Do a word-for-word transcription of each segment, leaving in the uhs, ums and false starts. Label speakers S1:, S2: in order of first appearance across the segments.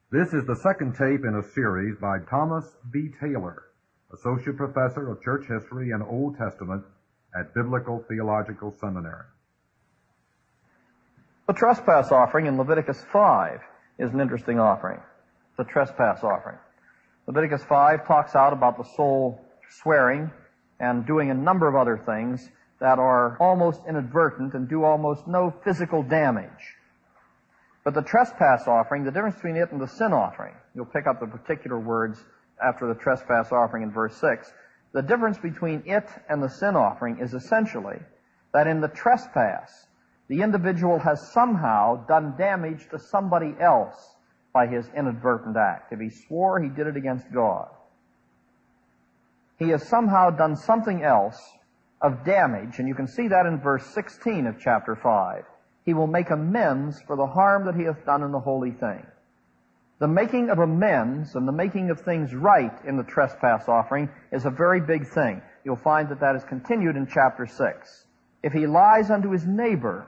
S1: This is the second tape in a series by Thomas B. Taylor, Associate Professor of Church History and Old Testament at Biblical Theological Seminary.
S2: The trespass offering in Leviticus five is an interesting offering, the trespass offering. Leviticus five talks out about the soul swearing and doing a number of other things that are almost inadvertent and do almost no physical damage. But the trespass offering, the difference between it and the sin offering, you'll pick up the particular words after the trespass offering in verse six. The difference between it and the sin offering is essentially that in the trespass, the individual has somehow done damage to somebody else by his inadvertent act. If he swore, he did it against God. He has somehow done something else of damage, and you can see that in verse sixteen of chapter five. He will make amends for the harm that he hath done in the holy thing. The making of amends and the making of things right in the trespass offering is a very big thing. You'll find that that is continued in chapter six. If he lies unto his neighbor,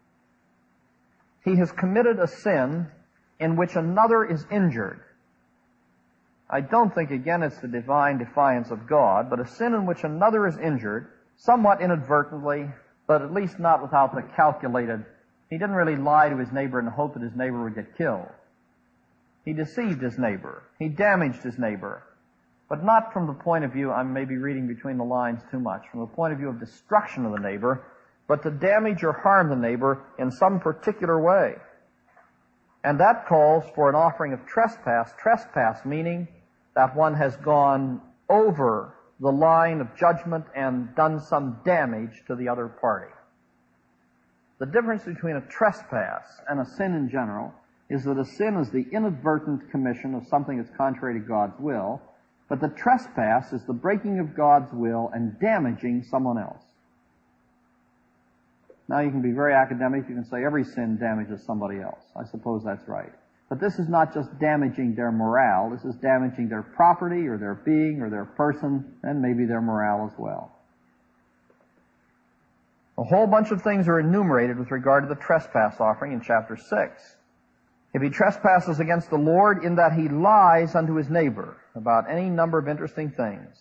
S2: he has committed a sin in which another is injured. I don't think, again, it's the divine defiance of God, but a sin in which another is injured, somewhat inadvertently, but at least not without the calculated. He didn't really lie to his neighbor in the hope that his neighbor would get killed. He deceived his neighbor. He damaged his neighbor. But not from the point of view, I may be reading between the lines too much, from the point of view of destruction of the neighbor, but to damage or harm the neighbor in some particular way. And that calls for an offering of trespass. Trespass meaning that one has gone over the line of judgment and done some damage to the other party. The difference between a trespass and a sin in general is that a sin is the inadvertent commission of something that's contrary to God's will, but the trespass is the breaking of God's will and damaging someone else. Now you can be very academic, you can say every sin damages somebody else. I suppose that's right. But this is not just damaging their morale, this is damaging their property or their being or their person and maybe their morale as well. A whole bunch of things are enumerated with regard to the trespass offering in chapter six. If he trespasses against the Lord in that he lies unto his neighbor about any number of interesting things.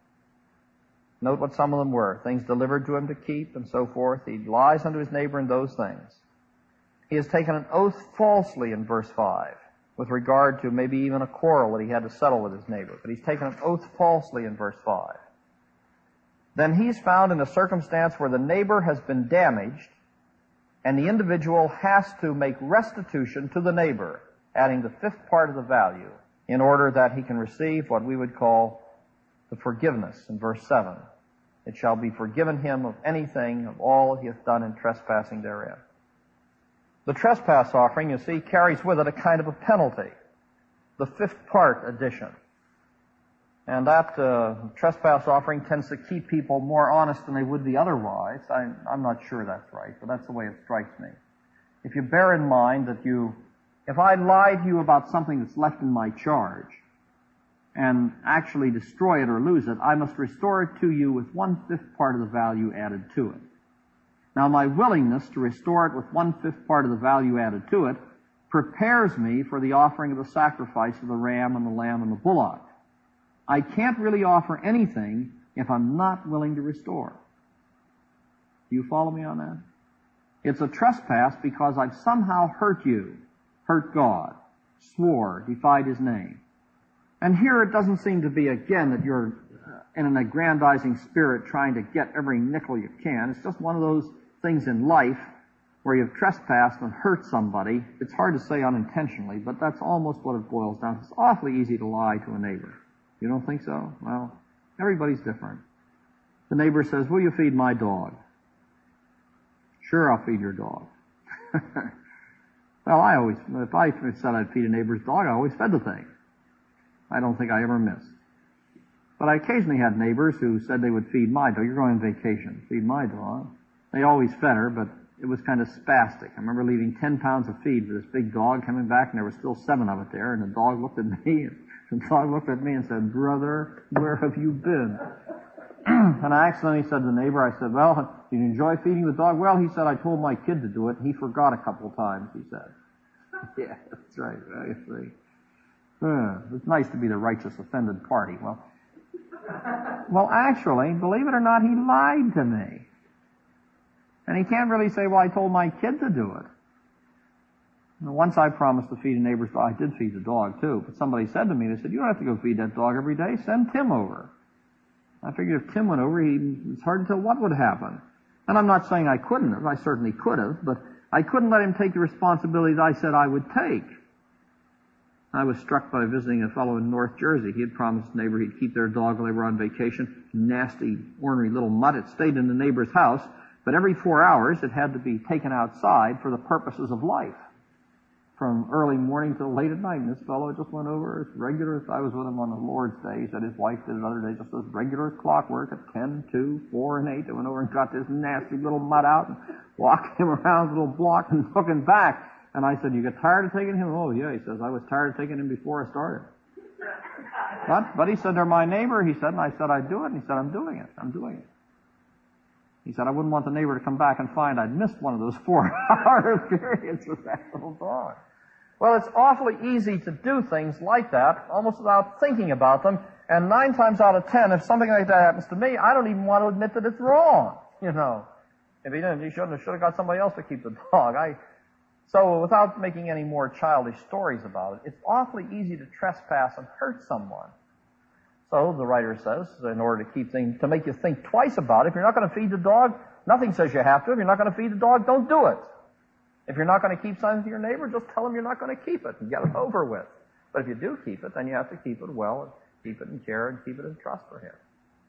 S2: Note what some of them were. Things delivered to him to keep and so forth. He lies unto his neighbor in those things. He has taken an oath falsely in verse five with regard to maybe even a quarrel that he had to settle with his neighbor. But he's taken an oath falsely in verse five. Then he's found in a circumstance where the neighbor has been damaged and the individual has to make restitution to the neighbor, adding the fifth part of the value in order that he can receive what we would call the forgiveness in verse seven. It shall be forgiven him of anything, of all he hath done in trespassing therein. The trespass offering, you see, carries with it a kind of a penalty, the fifth part addition. And that uh, trespass offering tends to keep people more honest than they would be otherwise. I, I'm not sure that's right, but that's the way it strikes me. If you bear in mind that you, if I lie to you about something that's left in my charge, and actually destroy it or lose it, I must restore it to you with one-fifth part of the value added to it. Now, my willingness to restore it with one-fifth part of the value added to it prepares me for the offering of the sacrifice of the ram and the lamb and the bullock. I can't really offer anything if I'm not willing to restore. Do you follow me on that? It's a trespass because I've somehow hurt you, hurt God, swore, defied his name. And here it doesn't seem to be, again, that you're in an aggrandizing spirit trying to get every nickel you can. It's just one of those things in life where you've trespassed and hurt somebody. It's hard to say unintentionally, but that's almost what it boils down to. It's awfully easy to lie to a neighbor. You don't think so? Well, everybody's different. The neighbor says, will you feed my dog? Sure, I'll feed your dog. Well, I always, if I said I'd feed a neighbor's dog, I always fed the thing. I don't think I ever missed. But I occasionally had neighbors who said they would feed my dog. You're going on vacation. Feed my dog. They always fed her, but it was kind of spastic. I remember leaving ten pounds of feed for this big dog, coming back, and there were still seven of it there, and the dog looked at me, and the dog looked at me and said, brother, where have you been? And I accidentally said to the neighbor, I said, well, did you enjoy feeding the dog? Well, he said, I told my kid to do it, and he forgot a couple of times, he said. Yeah, that's right. I see. Uh, it's nice to be the righteous offended party. Well, well, actually, believe it or not, he lied to me. And he can't really say, well, I told my kid to do it. Once I promised to feed a neighbor's dog. I did feed the dog, too. But somebody said to me, they said, you don't have to go feed that dog every day. Send Tim over. I figured if Tim went over, he, it's hard to tell what would happen. And I'm not saying I couldn't have. I certainly could have. But I couldn't let him take the responsibility that I said I would take. I was struck by visiting a fellow in North Jersey. He had promised his neighbor he'd keep their dog while they were on vacation. Nasty, ornery little mutt. It stayed in the neighbor's house. But every four hours, it had to be taken outside for the purposes of life. From early morning till late at night. And this fellow just went over as regular as I was with him on the Lord's Day. He said his wife did it other days just as regular as clockwork at ten, two, four, and eight. They went over and got this nasty little mutt out and walked him around the little block and took him back. And I said, you get tired of taking him? Oh, yeah. He says, I was tired of taking him before I started. But, but he said, they're my neighbor, he said, and I said, I'd do it. And he said, I'm doing it. I'm doing it. He said, I wouldn't want the neighbor to come back and find I'd missed one of those four-hour periods with that little dog. Well, it's awfully easy to do things like that, almost without thinking about them. And nine times out of ten, if something like that happens to me, I don't even want to admit that it's wrong. You know, if he didn't, he shouldn't have, should have got somebody else to keep the dog. I, so without making any more childish stories about it, it's awfully easy to trespass and hurt someone. So the writer says, in order to keep things, to make you think twice about it, if you're not going to feed the dog, nothing says you have to. If you're not going to feed the dog, don't do it. If you're not going to keep something to your neighbor, just tell him you're not going to keep it and get it over with. But if you do keep it, then you have to keep it well, and keep it in care, and keep it in trust for him.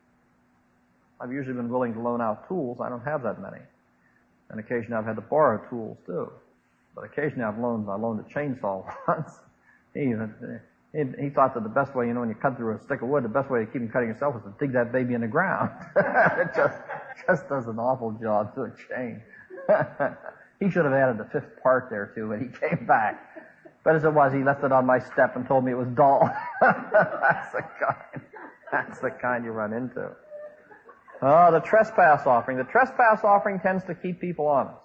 S2: I've usually been willing to loan out tools. I don't have that many. And occasionally I've had to borrow tools too. But occasionally I've loaned, I loaned a chainsaw once. He, he, he thought that the best way, you know, when you cut through a stick of wood, the best way to keep from cutting yourself is to dig that baby in the ground. It just, just does an awful job to a chain. He should have added the fifth part there too when he came back. But as it was, he left it on my step and told me it was dull. That's the kind, that's the kind you run into. Oh, the trespass offering. The trespass offering tends to keep people honest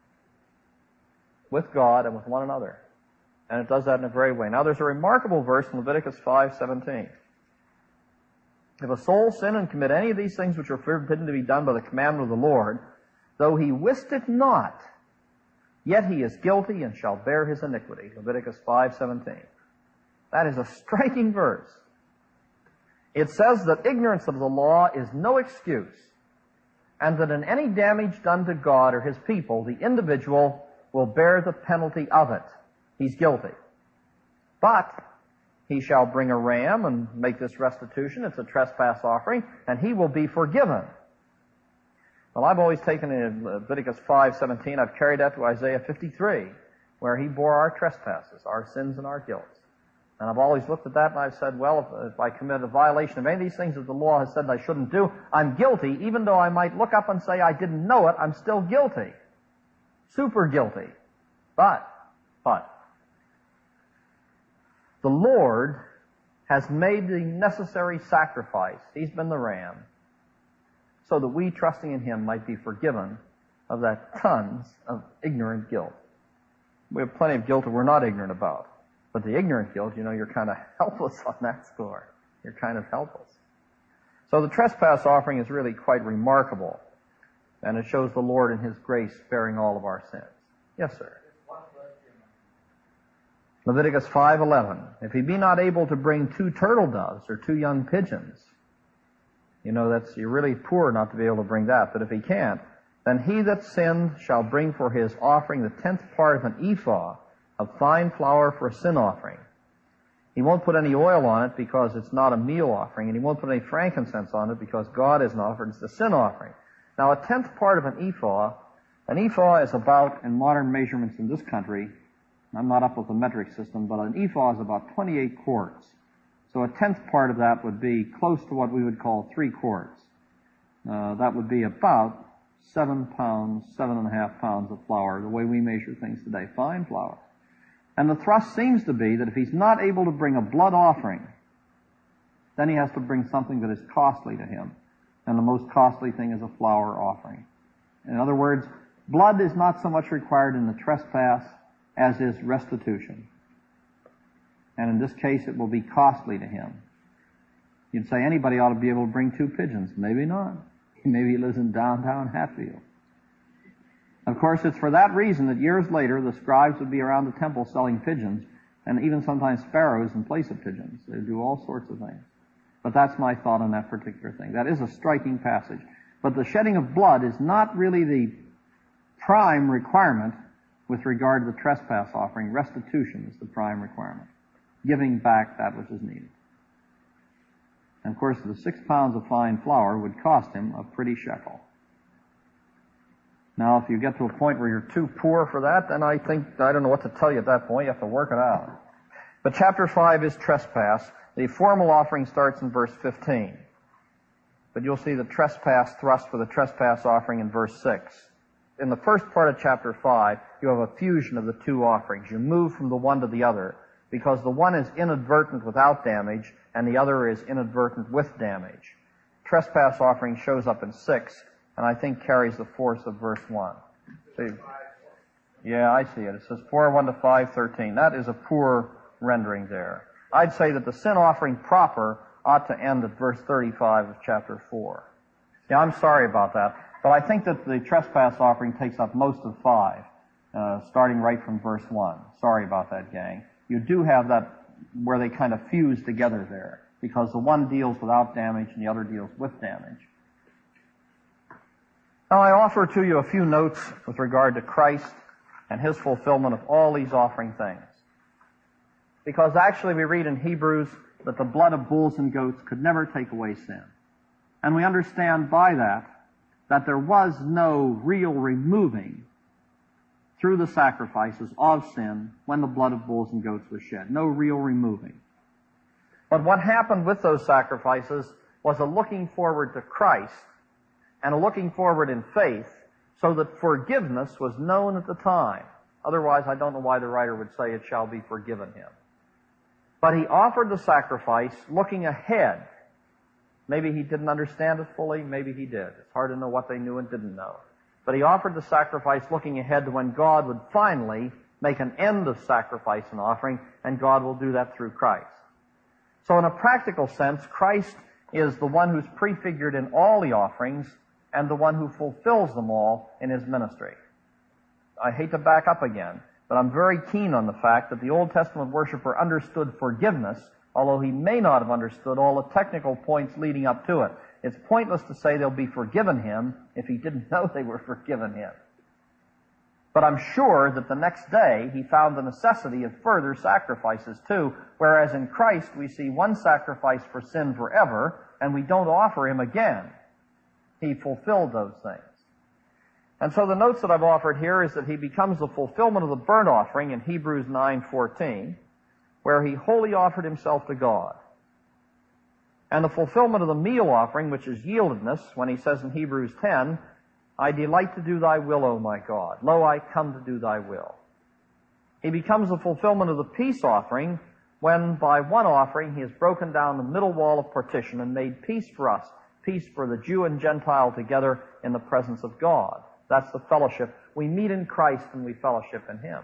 S2: with God and with one another. And it does that in a very way. Now, there's a remarkable verse in Leviticus five seventeen. If a soul sin and commit any of these things which are forbidden to be done by the commandment of the Lord, though he wist it not, yet he is guilty and shall bear his iniquity. Leviticus five seventeen. That is a striking verse. It says that ignorance of the law is no excuse, and that in any damage done to God or his people, the individual will bear the penalty of it. He's guilty. But he shall bring a ram and make this restitution. It's a trespass offering, and he will be forgiven. Well, I've always taken in Leviticus five seventeen, I've carried that to Isaiah fifty-three, where he bore our trespasses, our sins, and our guilt. And I've always looked at that and I've said, well, if, if I commit a violation of any of these things that the law has said I shouldn't do, I'm guilty. Even though I might look up and say I didn't know it, I'm still guilty. Super guilty. But, but, the Lord has made the necessary sacrifice. He's been the ram, so that we, trusting in him, might be forgiven of that tons of ignorant guilt. We have plenty of guilt that we're not ignorant about. But the ignorant guilt, you know, you're kind of helpless on that score. You're kind of helpless. So the trespass offering is really quite remarkable. And it shows the Lord in his grace bearing all of our sins. Yes, sir. Leviticus five eleven. If he be not able to bring two turtle doves or two young pigeons, you know, that's, you're really poor not to be able to bring that. But if he can't, then he that sinned shall bring for his offering the tenth part of an ephah of fine flour for a sin offering. He won't put any oil on it because it's not a meal offering, and he won't put any frankincense on it because God isn't offered. It's a sin offering. Now, a tenth part of an ephah, an ephah is about, in modern measurements in this country, I'm not up with the metric system, but an ephah is about twenty-eight quarts. So a tenth part of that would be close to what we would call three quarts. Uh, that would be about seven pounds, seven and a half pounds of flour, the way we measure things today, fine flour. And the thrust seems to be that if he's not able to bring a blood offering, then he has to bring something that is costly to him. And the most costly thing is a flour offering. In other words, blood is not so much required in the trespass as is restitution. And in this case, it will be costly to him. You'd say anybody ought to be able to bring two pigeons. Maybe not. Maybe he lives in downtown Hatfield. Of course, it's for that reason that years later the scribes would be around the temple selling pigeons, and even sometimes sparrows in place of pigeons. They do all sorts of things. But that's my thought on that particular thing. That is a striking passage. But the shedding of blood is not really the prime requirement with regard to the trespass offering. Restitution is the prime requirement. Giving back that which is needed. And of course, the six pounds of fine flour would cost him a pretty shekel. Now, if you get to a point where you're too poor for that, then I think, I don't know what to tell you at that point. You have to work it out. But chapter five is trespass. The formal offering starts in verse fifteen. But you'll see the trespass thrust for the trespass offering in verse six. In the first part of chapter five, you have a fusion of the two offerings. You move from the one to the other, because the one is inadvertent without damage, and the other is inadvertent with damage. Trespass offering shows up in six, and I think carries the force of verse one. See? Yeah, I see it. It says four, one to five, thirteen. That is a poor rendering there. I'd say that the sin offering proper ought to end at verse thirty-five of chapter four. Yeah, I'm sorry about that. But I think that the trespass offering takes up most of five, uh, starting right from verse one. Sorry about that, gang. You do have that where they kind of fuse together there, because the one deals without damage and the other deals with damage. Now, I offer to you a few notes with regard to Christ and his fulfillment of all these offering things. Because actually we read in Hebrews that the blood of bulls and goats could never take away sin. And we understand by that that there was no real removing through the sacrifices of sin when the blood of bulls and goats was shed. No real removing. But what happened with those sacrifices was a looking forward to Christ and a looking forward in faith, so that forgiveness was known at the time. Otherwise, I don't know why the writer would say it shall be forgiven him. But he offered the sacrifice looking ahead. Maybe he didn't understand it fully, maybe he did. It's hard to know what they knew and didn't know. But he offered the sacrifice looking ahead to when God would finally make an end of sacrifice and offering, and God will do that through Christ. So in a practical sense, Christ is the one who's prefigured in all the offerings and the one who fulfills them all in his ministry. I hate to back up again, but I'm very keen on the fact that the Old Testament worshiper understood forgiveness, although he may not have understood all the technical points leading up to it. It's pointless to say they'll be forgiven him if he didn't know they were forgiven him. But I'm sure that the next day he found the necessity of further sacrifices too, whereas in Christ we see one sacrifice for sin forever, and we don't offer him again. He fulfilled those things. And so the notes that I've offered here is that he becomes the fulfillment of the burnt offering in Hebrews nine fourteen, where he wholly offered himself to God. And the fulfillment of the meal offering, which is yieldedness, when he says in Hebrews ten, I delight to do thy will, O my God. Lo, I come to do thy will. He becomes the fulfillment of the peace offering when by one offering he has broken down the middle wall of partition and made peace for us, peace for the Jew and Gentile together in the presence of God. That's the fellowship. We meet in Christ and we fellowship in him.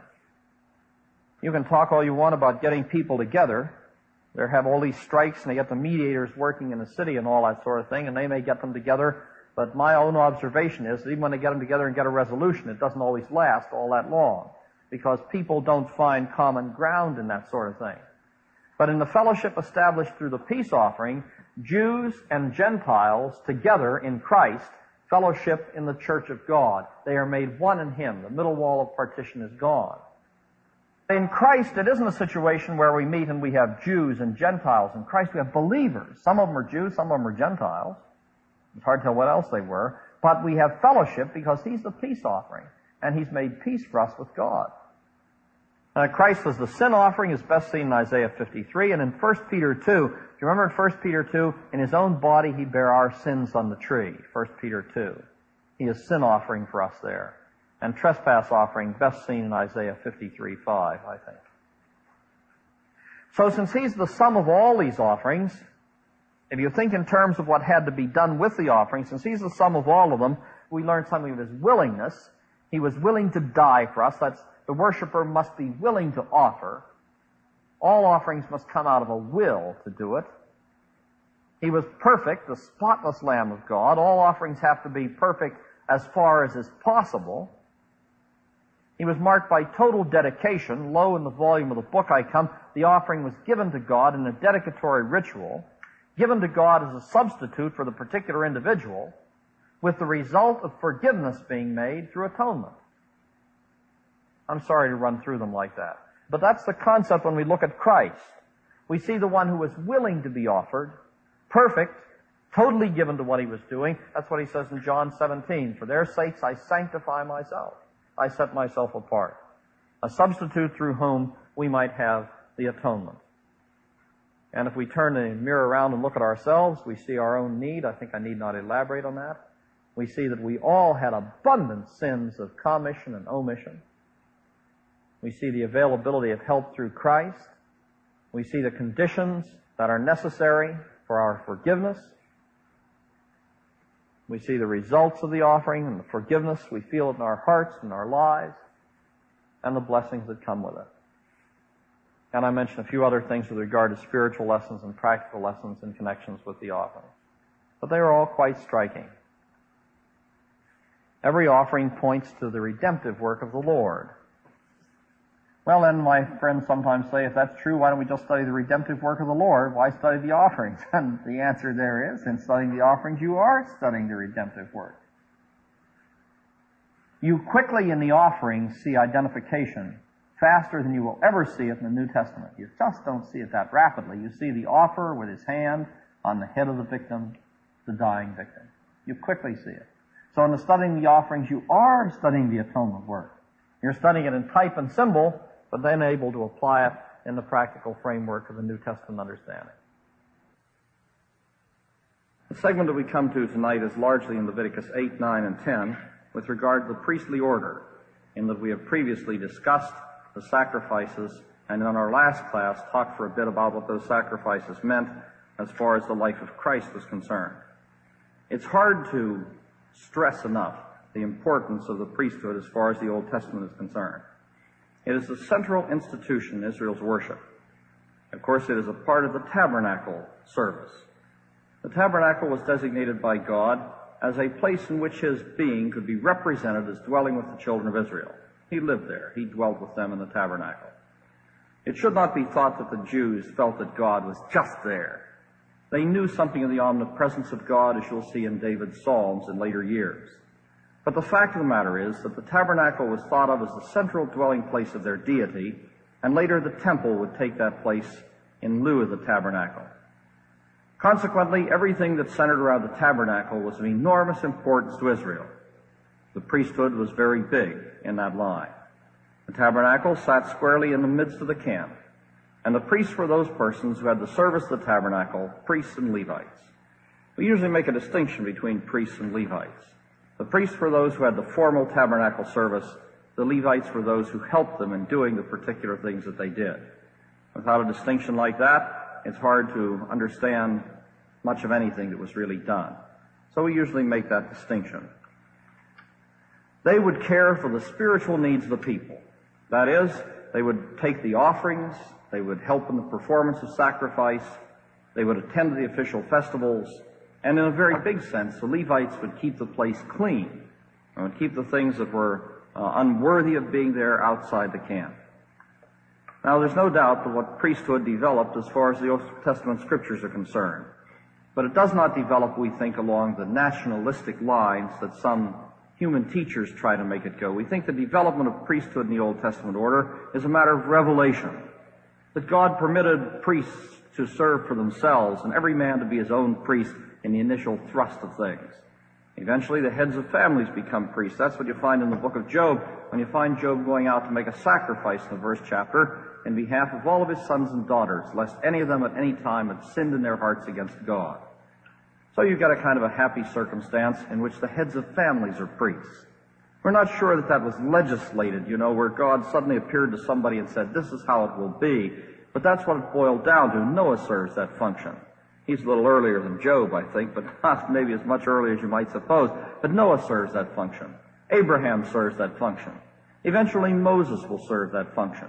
S2: You can talk all you want about getting people together. They have all these strikes and they get the mediators working in the city and all that sort of thing, and they may get them together. But my own observation is that even when they get them together and get a resolution, it doesn't always last all that long, because people don't find common ground in that sort of thing. But in the fellowship established through the peace offering, Jews and Gentiles together in Christ fellowship in the church of God. They are made one in him. The middle wall of partition is gone. In Christ, it isn't a situation where we meet and we have Jews and Gentiles. In Christ, we have believers. Some of them are Jews, some of them are Gentiles. It's hard to tell what else they were. But we have fellowship because he's the peace offering, and he's made peace for us with God. Uh, Christ was the sin offering, is best seen in Isaiah fifty-three, and in First Peter two. Do you remember in First Peter two? In his own body he bare our sins on the tree. First Peter two. He is sin offering for us there. And trespass offering, best seen in Isaiah fifty-three five, I think. So since he's the sum of all these offerings, if you think in terms of what had to be done with the offering, since he's the sum of all of them, we learn something of his willingness. He was willing to die for us. That's, the worshiper must be willing to offer. All offerings must come out of a will to do it. He was perfect, the spotless Lamb of God. All offerings have to be perfect as far as is possible. He was marked by total dedication. Lo, in the volume of the book I come, the offering was given to God in a dedicatory ritual, given to God as a substitute for the particular individual, with the result of forgiveness being made through atonement. I'm sorry to run through them like that. But that's the concept when we look at Christ. We see the one who was willing to be offered, perfect, totally given to what he was doing. That's what he says in John seventeen. For their sakes I sanctify myself. I set myself apart. A substitute through whom we might have the atonement. And if we turn the mirror around and look at ourselves, we see our own need. I think I need not elaborate on that. We see that we all had abundant sins of commission and omission. We see the availability of help through Christ. We see the conditions that are necessary for our forgiveness. We see the results of the offering and the forgiveness we feel in our hearts and our lives, and the blessings that come with it. And I mentioned a few other things with regard to spiritual lessons and practical lessons in connections with the offering. But they are all quite striking. Every offering points to the redemptive work of the Lord. Well, then, my friends sometimes say, if that's true, why don't we just study the redemptive work of the Lord? Why study the offerings? And the answer there is, in studying the offerings, you are studying the redemptive work. You quickly in the offerings see identification faster than you will ever see it in the New Testament. You just don't see it that rapidly. You see the offerer with his hand on the head of the victim, the dying victim. You quickly see it. So in the studying the offerings, you are studying the atonement work. You're studying it in type and symbol, but then able to apply it in the practical framework of the New Testament understanding. The segment that we come to tonight is largely in Leviticus eight, nine, and ten with regard to the priestly order, in that we have previously discussed the sacrifices, and in our last class talked for a bit about what those sacrifices meant as far as the life of Christ was concerned. It's hard to stress enough the importance of the priesthood as far as the Old Testament is concerned. It is the central institution in Israel's worship. Of course, it is a part of the tabernacle service. The tabernacle was designated by God as a place in which his being could be represented as dwelling with the children of Israel. He lived there. He dwelt with them in the tabernacle. It should not be thought that the Jews felt that God was just there. They knew something of the omnipresence of God, as you'll see in David's Psalms in later years. But the fact of the matter is that the tabernacle was thought of as the central dwelling place of their deity, and later the temple would take that place in lieu of the tabernacle. Consequently, everything that centered around the tabernacle was of enormous importance to Israel. The priesthood was very big in that line. The tabernacle sat squarely in the midst of the camp, and the priests were those persons who had the service of the tabernacle, priests and Levites. We usually make a distinction between priests and Levites. The priests were those who had the formal tabernacle service. The Levites were those who helped them in doing the particular things that they did. Without a distinction like that, it's hard to understand much of anything that was really done. So we usually make that distinction. They would care for the spiritual needs of the people. That is, they would take the offerings, they would help in the performance of sacrifice, they would attend to the official festivals, and in a very big sense, the Levites would keep the place clean and would keep the things that were uh, unworthy of being there outside the camp. Now, there's no doubt that what priesthood developed as far as the Old Testament scriptures are concerned, but it does not develop, we think, along the nationalistic lines that some human teachers try to make it go. We think the development of priesthood in the Old Testament order is a matter of revelation, that God permitted priests to serve for themselves and every man to be his own priest in the initial thrust of things. Eventually, the heads of families become priests. That's what you find in the book of Job, when you find Job going out to make a sacrifice in the first chapter in behalf of all of his sons and daughters, lest any of them at any time had sinned in their hearts against God. So you've got a kind of a happy circumstance in which the heads of families are priests. We're not sure that that was legislated, you know, where God suddenly appeared to somebody and said, this is how it will be. But that's what it boiled down to. Noah serves that function. He's a little earlier than Job, I think, but not maybe as much earlier as you might suppose. But Noah serves that function. Abraham serves that function. Eventually Moses will serve that function.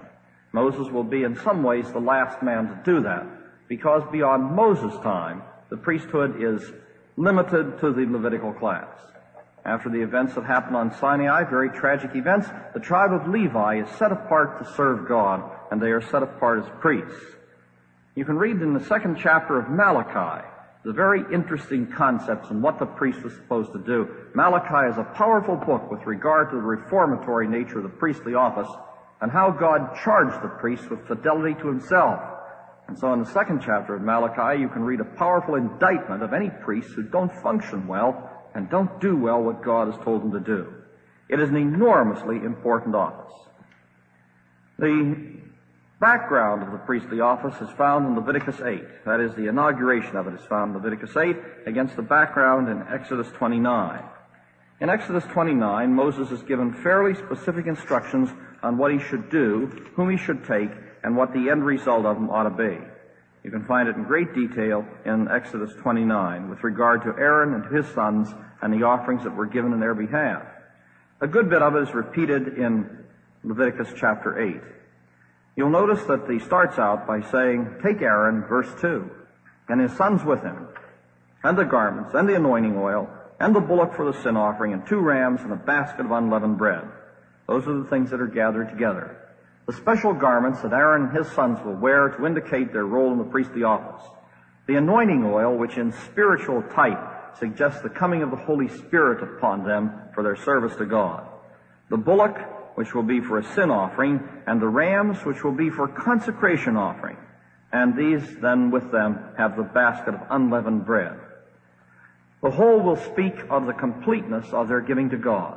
S2: Moses will be in some ways the last man to do that, because beyond Moses' time, the priesthood is limited to the Levitical class. After the events that happened on Sinai, very tragic events, the tribe of Levi is set apart to serve God, and they are set apart as priests. You can read in the second chapter of Malachi the very interesting concepts and what the priest was supposed to do. Malachi is a powerful book with regard to the reformatory nature of the priestly office and how God charged the priest with fidelity to himself. And so in the second chapter of Malachi, you can read a powerful indictment of any priests who don't function well and don't do well what God has told them to do. It is an enormously important office. The background of the priestly office is found in Leviticus eight. That is, the inauguration of it is found in Leviticus eight against the background in Exodus twenty-nine. In Exodus twenty-nine, Moses is given fairly specific instructions on what he should do, whom he should take, and what the end result of them ought to be. You can find it in great detail in Exodus twenty-nine with regard to Aaron and to his sons and the offerings that were given in their behalf. A good bit of it is repeated in Leviticus chapter eight. You'll notice that he starts out by saying, take Aaron, verse two, and his sons with him, and the garments, and the anointing oil, and the bullock for the sin offering, and two rams, and a basket of unleavened bread. Those are the things that are gathered together. The special garments that Aaron and his sons will wear to indicate their role in the priestly office. The anointing oil, which in spiritual type suggests the coming of the Holy Spirit upon them for their service to God. The bullock, which will be for a sin offering, and the rams, which will be for consecration offering. And these then with them have the basket of unleavened bread. The whole will speak of the completeness of their giving to God.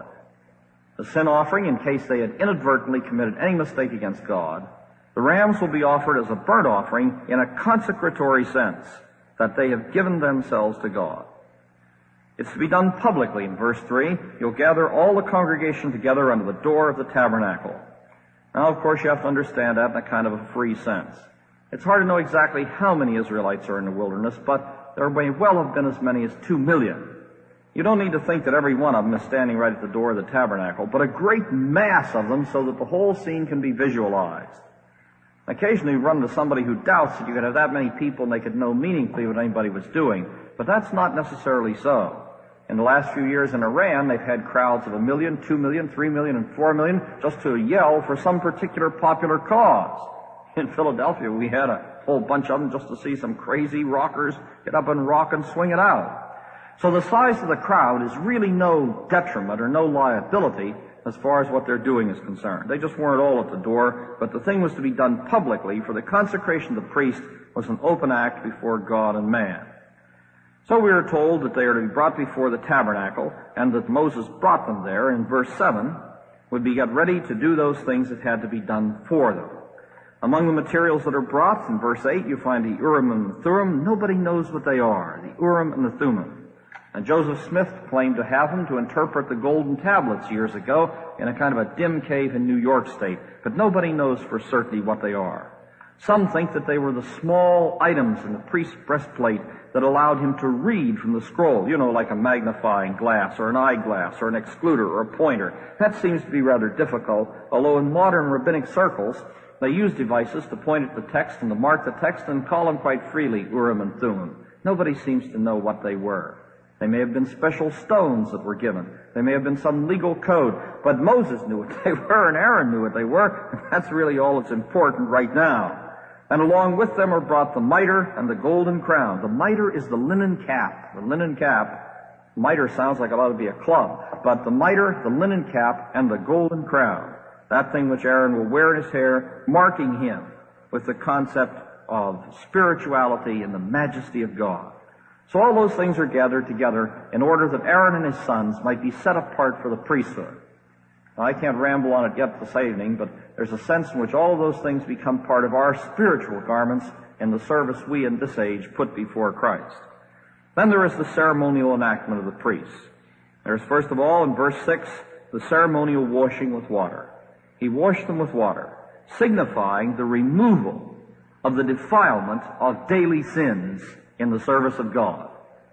S2: The sin offering, in case they had inadvertently committed any mistake against God. The rams will be offered as a burnt offering in a consecratory sense, that they have given themselves to God. It's to be done publicly in verse three. You'll gather all the congregation together under the door of the tabernacle. Now, of course, you have to understand that in a kind of a free sense. It's hard to know exactly how many Israelites are in the wilderness, but there may well have been as many as two million. You don't need to think that every one of them is standing right at the door of the tabernacle, but a great mass of them so that the whole scene can be visualized. Occasionally you run into somebody who doubts that you could have that many people and they could know meaningfully what anybody was doing, but that's not necessarily so. In the last few years in Iran, they've had crowds of a million, two million, three million, and four million just to yell for some particular popular cause. In Philadelphia, we had a whole bunch of them just to see some crazy rockers get up and rock and swing it out. So the size of the crowd is really no detriment or no liability as far as what they're doing is concerned. They just weren't all at the door, but the thing was to be done publicly, for the consecration of the priest was an open act before God and man. So we are told that they are to be brought before the tabernacle, and that Moses brought them there in verse seven, would be got ready to do those things that had to be done for them. Among the materials that are brought, in verse eight, you find the Urim and the Thummim. Nobody knows what they are, the Urim and the Thummim. And Joseph Smith claimed to have them to interpret the golden tablets years ago in a kind of a dim cave in New York State, but nobody knows for certainty what they are. Some think that they were the small items in the priest's breastplate that allowed him to read from the scroll, you know, like a magnifying glass or an eyeglass or an excluder or a pointer. That seems to be rather difficult, although in modern rabbinic circles, they use devices to point at the text and to mark the text and call them quite freely Urim and Thummim. Nobody seems to know what they were. They may have been special stones that were given. They may have been some legal code. But Moses knew what they were and Aaron knew what they were. And that's really all that's important right now. And along with them are brought the mitre and the golden crown. The mitre is the linen cap. The linen cap, mitre sounds like it ought to be a club. But the mitre, the linen cap, and the golden crown. That thing which Aaron will wear in his hair, marking him with the concept of spirituality and the majesty of God. So all those things are gathered together in order that Aaron and his sons might be set apart for the priesthood. Now, I can't ramble on it yet this evening, but there's a sense in which all of those things become part of our spiritual garments in the service we in this age put before Christ. Then there is the ceremonial enactment of the priests. There's first of all, in verse six, the ceremonial washing with water. He washed them with water, signifying the removal of the defilement of daily sins in the service of God.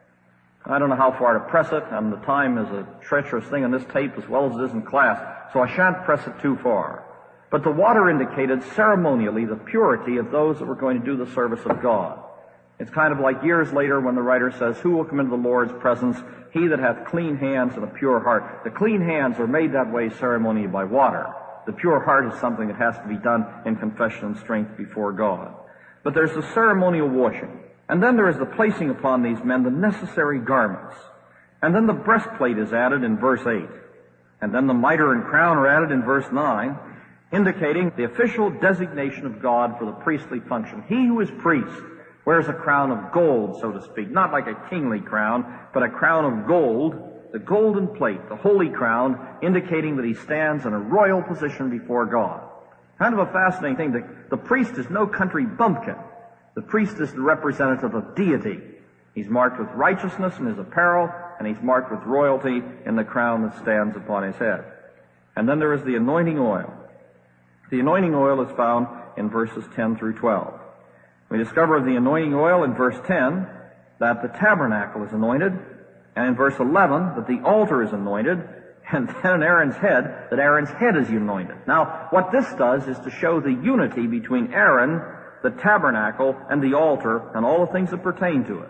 S2: I don't know how far to press it, and the time is a treacherous thing in this tape as well as it is in class, so I shan't press it too far. But the water indicated ceremonially the purity of those that were going to do the service of God. It's kind of like years later when the writer says, who will come into the Lord's presence? He that hath clean hands and a pure heart. The clean hands are made that way ceremonially by water. The pure heart is something that has to be done in confession and strength before God. But there's the ceremonial washing. And then there is the placing upon these men the necessary garments. And then the breastplate is added in verse eight. And then the mitre and crown are added in verse nine, indicating the official designation of God for the priestly function. He who is priest wears a crown of gold, so to speak. Not like a kingly crown, but a crown of gold, the golden plate, the holy crown, indicating that he stands in a royal position before God. Kind of a fascinating thing. The, the priest is no country bumpkin. The priest is the representative of deity. He's marked with righteousness in his apparel, and he's marked with royalty in the crown that stands upon his head. And then there is the anointing oil. The anointing oil is found in verses ten through twelve. We discover of the anointing oil in verse ten that the tabernacle is anointed, and in verse eleven that the altar is anointed, and then in Aaron's head, that Aaron's head is anointed. Now, what this does is to show the unity between Aaron, the tabernacle, and the altar, and all the things that pertain to it.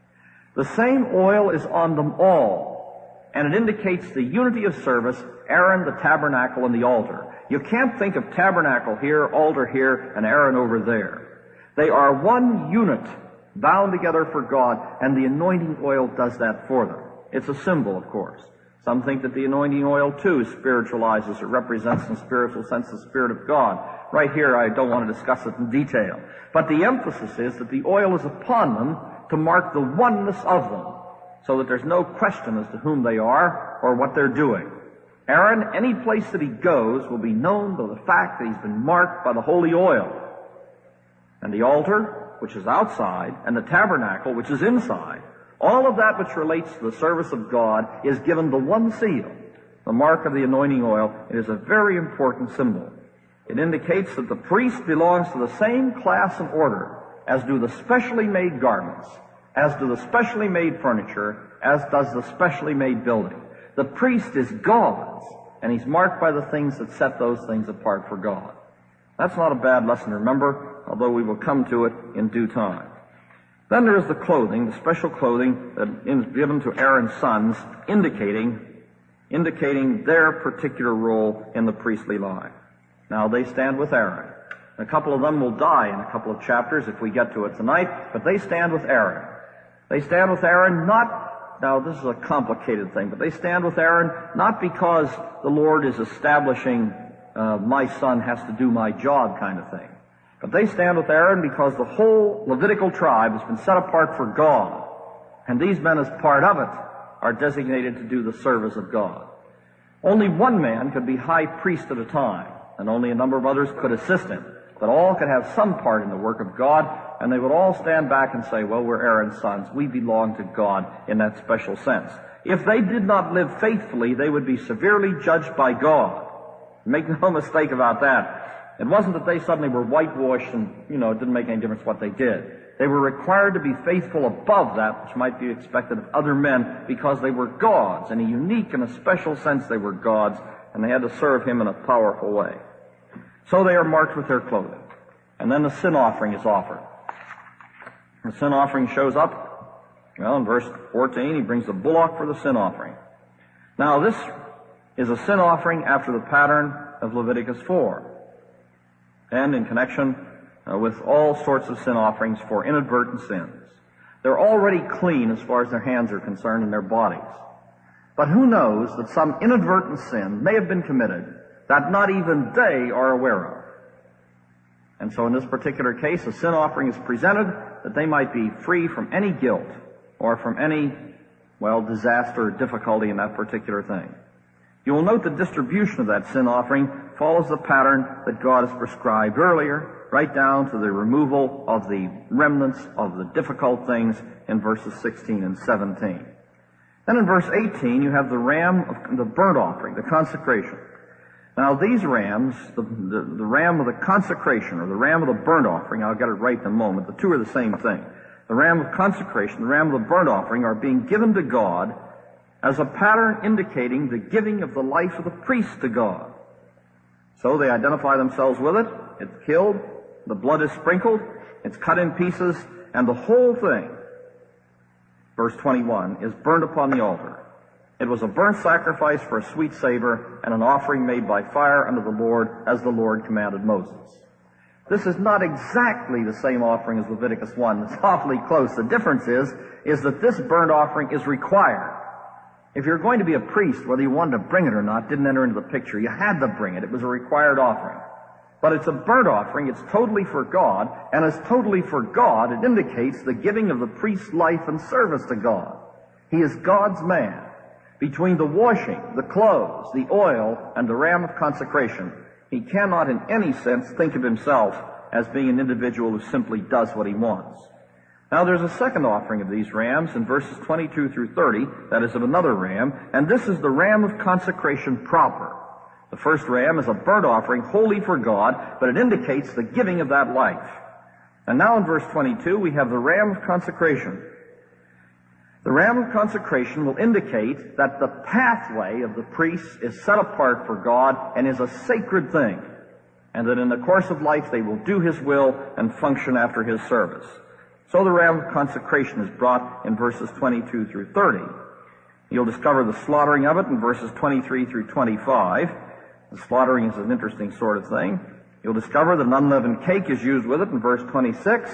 S2: The same oil is on them all, and it indicates the unity of service, Aaron, the tabernacle, and the altar. You can't think of tabernacle here, altar here, and Aaron over there. They are one unit, bound together for God, and the anointing oil does that for them. It's a symbol, of course. Some think that the anointing oil, too, spiritualizes or represents in a spiritual sense the Spirit of God. Right here, I don't want to discuss it in detail. But the emphasis is that the oil is upon them to mark the oneness of them, so that there's no question as to whom they are or what they're doing. Aaron, any place that he goes, will be known by the fact that he's been marked by the holy oil. And the altar, which is outside, and the tabernacle, which is inside, all of that which relates to the service of God is given the one seal, the mark of the anointing oil. It is a very important symbol. It indicates that the priest belongs to the same class and order as do the specially made garments, as do the specially made furniture, as does the specially made building. The priest is God's, and he's marked by the things that set those things apart for God. That's not a bad lesson to remember, although we will come to it in due time. Then there is the clothing, the special clothing that is given to Aaron's sons, indicating, indicating their particular role in the priestly line. Now, they stand with Aaron. A couple of them will die in a couple of chapters if we get to it tonight, but they stand with Aaron. They stand with Aaron not, now this is a complicated thing, but they stand with Aaron not because the Lord is establishing uh, my son has to do my job kind of thing. But they stand with Aaron because the whole Levitical tribe has been set apart for God. And these men, as part of it, are designated to do the service of God. Only one man could be high priest at a time, and only a number of others could assist him. But all could have some part in the work of God, and they would all stand back and say, well, we're Aaron's sons. We belong to God in that special sense. If they did not live faithfully, they would be severely judged by God. Make no mistake about that. It wasn't that they suddenly were whitewashed and, you know, it didn't make any difference what they did. They were required to be faithful above that which might be expected of other men because they were God's. In a unique and a special sense, they were God's, and they had to serve Him in a powerful way. So they are marked with their clothing. And then the sin offering is offered. The sin offering shows up, well, in verse fourteen, he brings the bullock for the sin offering. Now, this is a sin offering after the pattern of Leviticus four, and in connection uh, with all sorts of sin offerings for inadvertent sins. They're already clean as far as their hands are concerned and their bodies. But who knows that some inadvertent sin may have been committed that not even they are aware of. And so in this particular case, a sin offering is presented that they might be free from any guilt or from any, well, disaster or difficulty in that particular thing. You will note the distribution of that sin offering follows the pattern that God has prescribed earlier, right down to the removal of the remnants of the difficult things in verses sixteen and seventeen. Then in verse eighteen, you have the ram of the burnt offering, the consecration. Now these rams, the, the, the ram of the consecration or the ram of the burnt offering, I'll get it right in a moment, the two are the same thing. The ram of consecration, the ram of the burnt offering are being given to God as a pattern indicating the giving of the life of the priest to God. So they identify themselves with it. It's killed. The blood is sprinkled. It's cut in pieces. And the whole thing, verse twenty-one, is burnt upon the altar. It was a burnt sacrifice for a sweet savor and an offering made by fire unto the Lord, as the Lord commanded Moses. This is not exactly the same offering as Leviticus one. It's awfully close. The difference is, is that this burnt offering is required. If you're going to be a priest, whether you wanted to bring it or not didn't enter into the picture. You had to bring it. It was a required offering. But it's a burnt offering. It's totally for God. And as totally for God, it indicates the giving of the priest's life and service to God. He is God's man. Between the washing, the clothes, the oil, and the ram of consecration, he cannot in any sense think of himself as being an individual who simply does what he wants. Now there's a second offering of these rams in verses twenty-two through thirty, that is of another ram, and this is the ram of consecration proper. The first ram is a burnt offering wholly for God, but it indicates the giving of that life. And now in verse twenty-two we have the ram of consecration. The ram of consecration will indicate that the pathway of the priest is set apart for God and is a sacred thing, and that in the course of life they will do His will and function after His service. So the ram of consecration is brought in verses twenty-two through thirty. You'll discover the slaughtering of it in verses twenty-three through twenty-five. The slaughtering is an interesting sort of thing. You'll discover that an unleavened cake is used with it in verse twenty-six,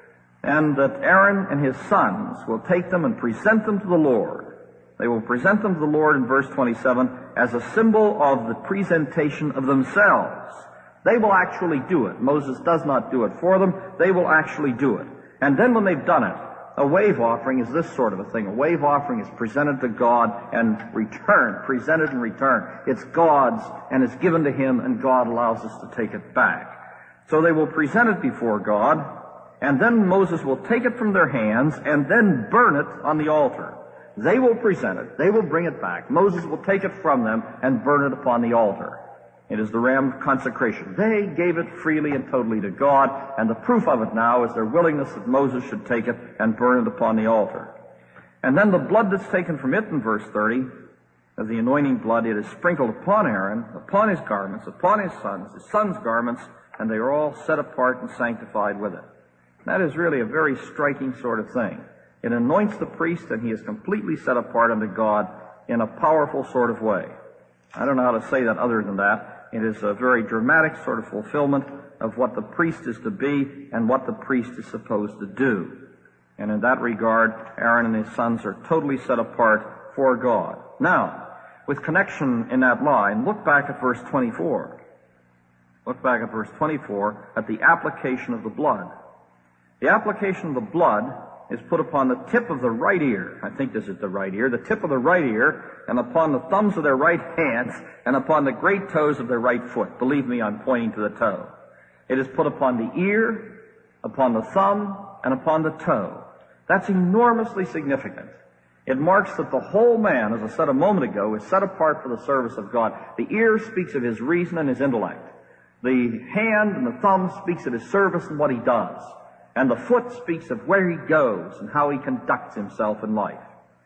S2: and that Aaron and his sons will take them and present them to the Lord. They will present them to the Lord in verse twenty-seven as a symbol of the presentation of themselves. They will actually do it. Moses does not do it for them. They will actually do it. And then when they've done it, a wave offering is this sort of a thing. A wave offering is presented to God and returned, presented and returned. It's God's, and it's given to Him, and God allows us to take it back. So they will present it before God, and then Moses will take it from their hands and then burn it on the altar. They will present it. They will bring it back. Moses will take it from them and burn it upon the altar. It is the ram of consecration. They gave it freely and totally to God, and the proof of it now is their willingness that Moses should take it and burn it upon the altar. And then the blood that's taken from it in verse thirty, of the anointing blood, it is sprinkled upon Aaron, upon his garments, upon his sons, his sons' garments, and they are all set apart and sanctified with it. That is really a very striking sort of thing. It anoints the priest, and he is completely set apart unto God in a powerful sort of way. I don't know how to say that other than that. It is a very dramatic sort of fulfillment of what the priest is to be and what the priest is supposed to do. And in that regard, Aaron and his sons are totally set apart for God. Now, with connection in that line, look back at verse twenty-four. Look back at verse twenty-four at the application of the blood. The application of the blood is put upon the tip of the right ear. I think this is the right ear. The tip of the right ear, and upon the thumbs of their right hands, and upon the great toes of their right foot. Believe me, I'm pointing to the toe. It is put upon the ear, upon the thumb, and upon the toe. That's enormously significant. It marks that the whole man, as I said a moment ago, is set apart for the service of God. The ear speaks of his reason and his intellect. The hand and the thumb speaks of his service and what he does. And the foot speaks of where he goes and how he conducts himself in life.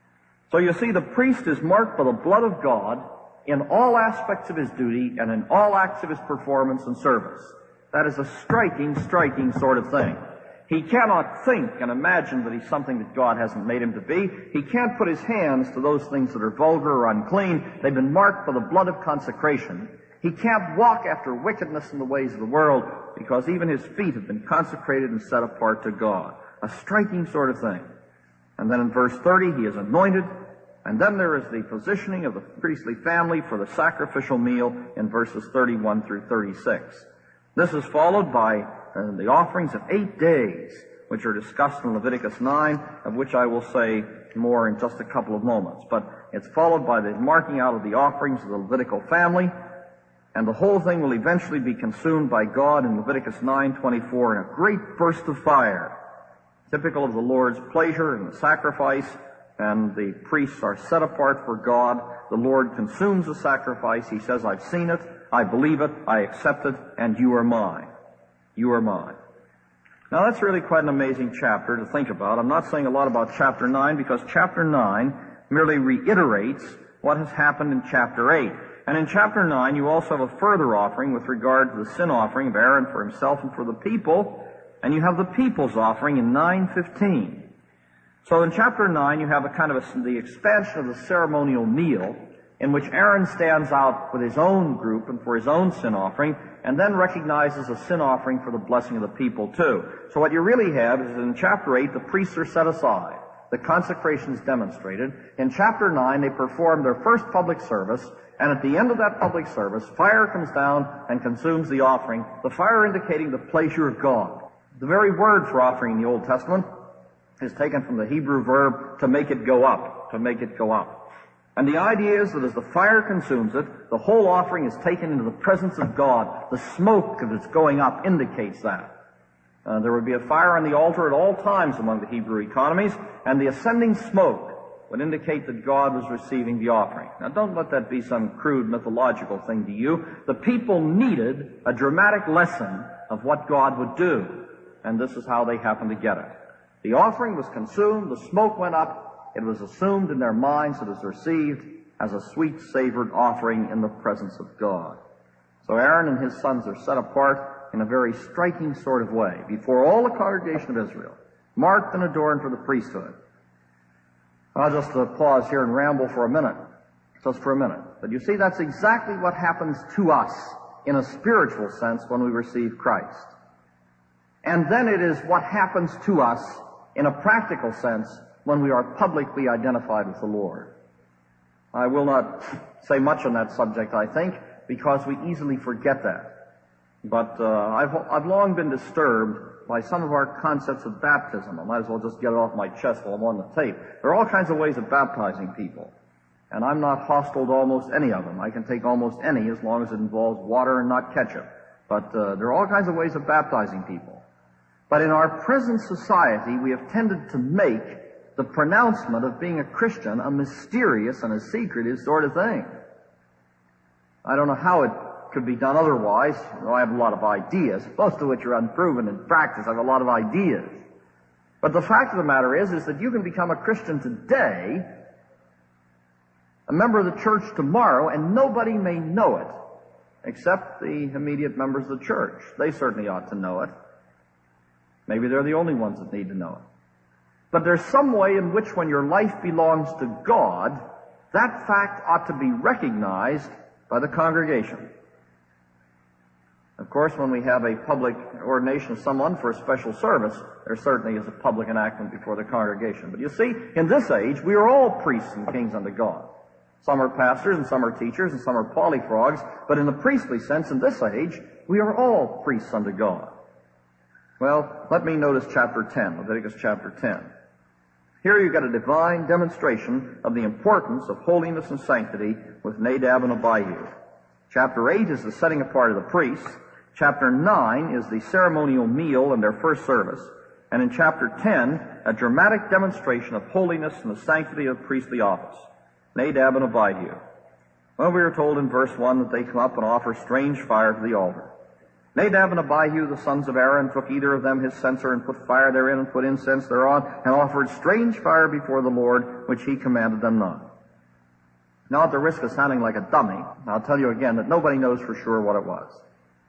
S2: So you see, the priest is marked by the blood of God in all aspects of his duty and in all acts of his performance and service. That is a striking, striking sort of thing. He cannot think and imagine that he's something that God hasn't made him to be. He can't put his hands to those things that are vulgar or unclean. They've been marked by the blood of consecration. He can't walk after wickedness in the ways of the world, because even his feet have been consecrated and set apart to God. A striking sort of thing. And then in verse thirty, he is anointed. And then there is the positioning of the priestly family for the sacrificial meal in verses thirty-one through thirty-six. This is followed by uh, the offerings of eight days, which are discussed in Leviticus nine, of which I will say more in just a couple of moments. But it's followed by the marking out of the offerings of the Levitical family. And the whole thing will eventually be consumed by God in Leviticus nine twenty-four in a great burst of fire, typical of the Lord's pleasure in the sacrifice, and the priests are set apart for God. The Lord consumes the sacrifice. He says, I've seen it, I believe it, I accept it, and you are mine. You are mine. Now that's really quite an amazing chapter to think about. I'm not saying a lot about chapter nine because chapter nine merely reiterates what has happened in chapter eight. And in chapter nine, you also have a further offering with regard to the sin offering of Aaron for himself and for the people, and you have the people's offering in nine fifteen. So in chapter nine, you have a kind of a, the expansion of the ceremonial meal, in which Aaron stands out with his own group and for his own sin offering, and then recognizes a sin offering for the blessing of the people too. So what you really have is in chapter eight, the priests are set aside. The consecration is demonstrated. In chapter nine, they perform their first public service, and at the end of that public service, fire comes down and consumes the offering, the fire indicating the pleasure of God. The very word for offering in the Old Testament is taken from the Hebrew verb to make it go up, to make it go up. And the idea is that as the fire consumes it, the whole offering is taken into the presence of God. The smoke that's going up indicates that. Uh, there would be a fire on the altar at all times among the Hebrew economies, and the ascending smoke would indicate that God was receiving the offering. Now, don't let that be some crude mythological thing to you. The people needed a dramatic lesson of what God would do, and this is how they happened to get it. The offering was consumed, the smoke went up, it was assumed in their minds that it was received as a sweet-savored offering in the presence of God. So Aaron and his sons are set apart in a very striking sort of way before all the congregation of Israel, marked and adorned for the priesthood. I'll just uh, pause here and ramble for a minute, just for a minute. But you see, that's exactly what happens to us in a spiritual sense when we receive Christ. And then it is what happens to us in a practical sense when we are publicly identified with the Lord. I will not say much on that subject, I think, because we easily forget that. But uh, I've, I've long been disturbed by some of our concepts of baptism. I might as well just get it off my chest while I'm on the tape. There are all kinds of ways of baptizing people, and I'm not hostile to almost any of them. I can take almost any as long as it involves water and not ketchup. But uh, there are all kinds of ways of baptizing people. But in our present society, we have tended to make the pronouncement of being a Christian a mysterious and a secretive sort of thing. I don't know how it could be done otherwise. You know, I have a lot of ideas, most of which are unproven in practice. I have a lot of ideas. But the fact of the matter is, is that you can become a Christian today, a member of the church tomorrow, and nobody may know it, except the immediate members of the church. They certainly ought to know it. Maybe they're the only ones that need to know it. But there's some way in which, when your life belongs to God, that fact ought to be recognized by the congregation. Of course, when we have a public ordination of someone for a special service, there certainly is a public enactment before the congregation. But you see, in this age, we are all priests and kings unto God. Some are pastors, and some are teachers, and some are polyfrogs. But in the priestly sense, in this age, we are all priests unto God. Well, let me notice chapter ten, Leviticus chapter ten. Here you get a divine demonstration of the importance of holiness and sanctity with Nadab and Abihu. Chapter eight is the setting apart of the priests. Chapter nine is the ceremonial meal and their first service. And in chapter ten, a dramatic demonstration of holiness and the sanctity of priestly office. Nadab and Abihu. Well, we are told in verse one that they come up and offer strange fire to the altar. Nadab and Abihu, the sons of Aaron, took either of them his censer and put fire therein and put incense thereon and offered strange fire before the Lord, which he commanded them not. Now, at the risk of sounding like a dummy, I'll tell you again that nobody knows for sure what it was.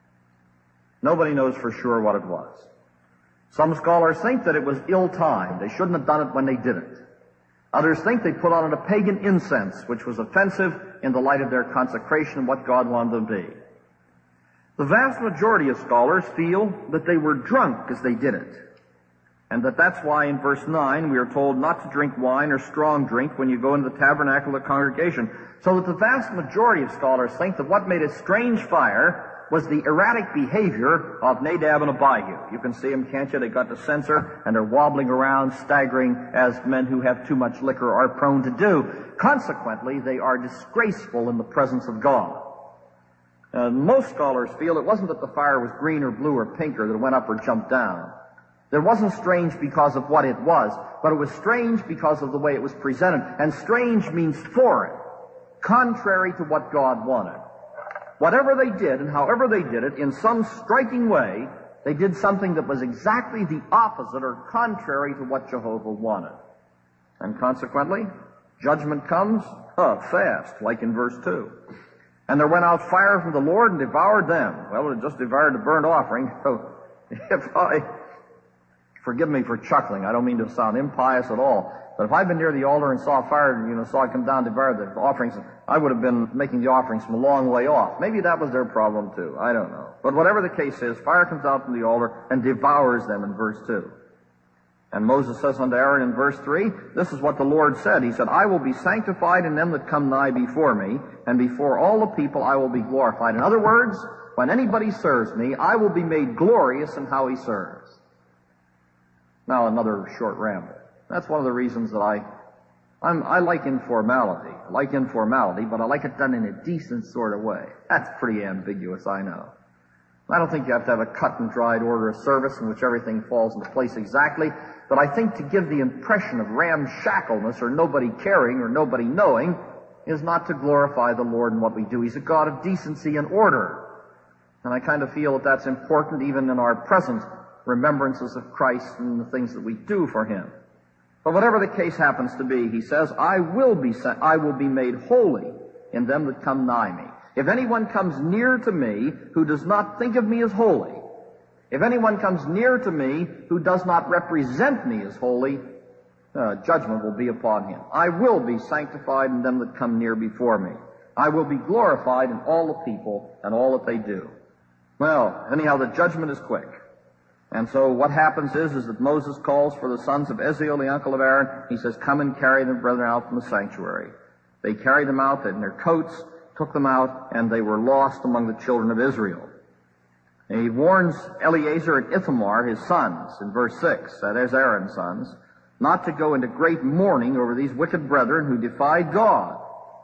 S2: Nobody knows for sure what it was. Some scholars think that it was ill-timed. They shouldn't have done it when they did it. Others think they put on it a pagan incense, which was offensive in the light of their consecration and what God wanted them to be. The vast majority of scholars feel that they were drunk as they did it, and that that's why in verse nine we are told not to drink wine or strong drink when you go into the tabernacle of the congregation. So that the vast majority of scholars think that what made it strange fire was the erratic behavior of Nadab and Abihu. You can see them, can't you? They got the censer, and they're wobbling around, staggering, as men who have too much liquor are prone to do. Consequently, they are disgraceful in the presence of God. Uh, most scholars feel it wasn't that the fire was green or blue or pink or that it went up or jumped down. It wasn't strange because of what it was, but it was strange because of the way it was presented. And strange means foreign, contrary to what God wanted. Whatever they did and however they did it, in some striking way, they did something that was exactly the opposite or contrary to what Jehovah wanted. And consequently, judgment comes uh, fast, like in verse two. And there went out fire from the Lord and devoured them. Well, it just devoured the burnt offering. So if I, forgive me for chuckling, I don't mean to sound impious at all, but if I'd been near the altar and saw fire, you know, saw it come down, devour the offerings, I would have been making the offerings from a long way off. Maybe that was their problem too. I don't know. But whatever the case is, fire comes out from the altar and devours them in verse two. And Moses says unto Aaron in verse three, this is what the Lord said. He said, I will be sanctified in them that come nigh before me, and before all the people I will be glorified. In other words, when anybody serves me, I will be made glorious in how he serves. Now another short ramble. That's one of the reasons that I, I'm, I like informality. I like informality, but I like it done in a decent sort of way. That's pretty ambiguous, I know. I don't think you have to have a cut and dried order of service in which everything falls into place exactly, but I think to give the impression of ramshackleness or nobody caring or nobody knowing is not to glorify the Lord in what we do. He's a God of decency and order. And I kind of feel that that's important even in our present remembrances of Christ and the things that we do for Him. But whatever the case happens to be, he says, I will be sent, I will be made holy in them that come nigh me. If anyone comes near to me who does not think of me as holy, if anyone comes near to me who does not represent me as holy, uh, judgment will be upon him. I will be sanctified in them that come near before me. I will be glorified in all the people and all that they do. Well, anyhow, the judgment is quick. And so what happens is, is that Moses calls for the sons of Eziel, the uncle of Aaron. He says, come and carry the brethren out from the sanctuary. They carried them out in their coats, took them out, and they were lost among the children of Israel. And he warns Eleazar and Ithamar, his sons, in verse six, that is Aaron's sons, not to go into great mourning over these wicked brethren who defied God.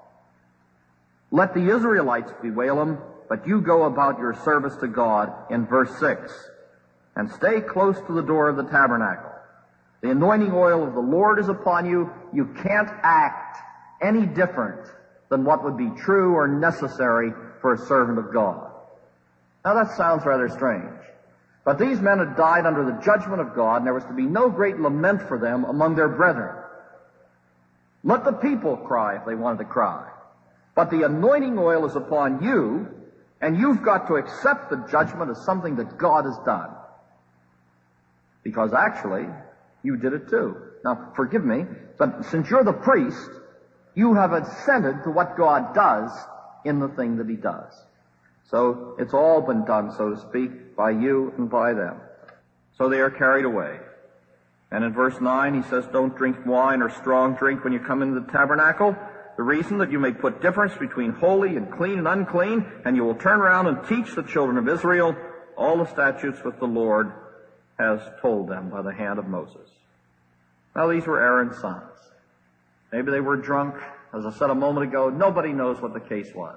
S2: Let the Israelites bewail them, but you go about your service to God, in verse six. And stay close to the door of the tabernacle. The anointing oil of the Lord is upon you. You can't act any different than what would be true or necessary for a servant of God. Now that sounds rather strange. But these men had died under the judgment of God, and there was to be no great lament for them among their brethren. Let the people cry if they wanted to cry. But the anointing oil is upon you, and you've got to accept the judgment as something that God has done. Because actually, you did it too. Now, forgive me, but since you're the priest, you have assented to what God does in the thing that He does. So, it's all been done, so to speak, by you and by them. So they are carried away. And in verse nine, he says, don't drink wine or strong drink when you come into the tabernacle. The reason that you may put difference between holy and clean and unclean, and you will turn around and teach the children of Israel all the statutes which the Lord has told them by the hand of Moses. Now, these were Aaron's sons. Maybe they were drunk. As I said a moment ago, nobody knows what the case was.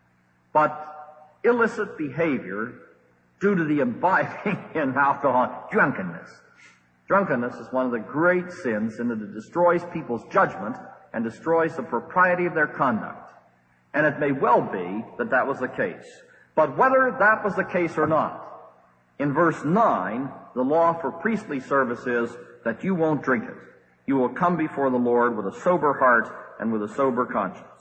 S2: But illicit behavior due to the imbibing in alcohol, drunkenness. Drunkenness is one of the great sins in that it destroys people's judgment and destroys the propriety of their conduct. And it may well be that that was the case. But whether that was the case or not, in verse nine, the law for priestly service is that you won't drink it. You will come before the Lord with a sober heart and with a sober conscience.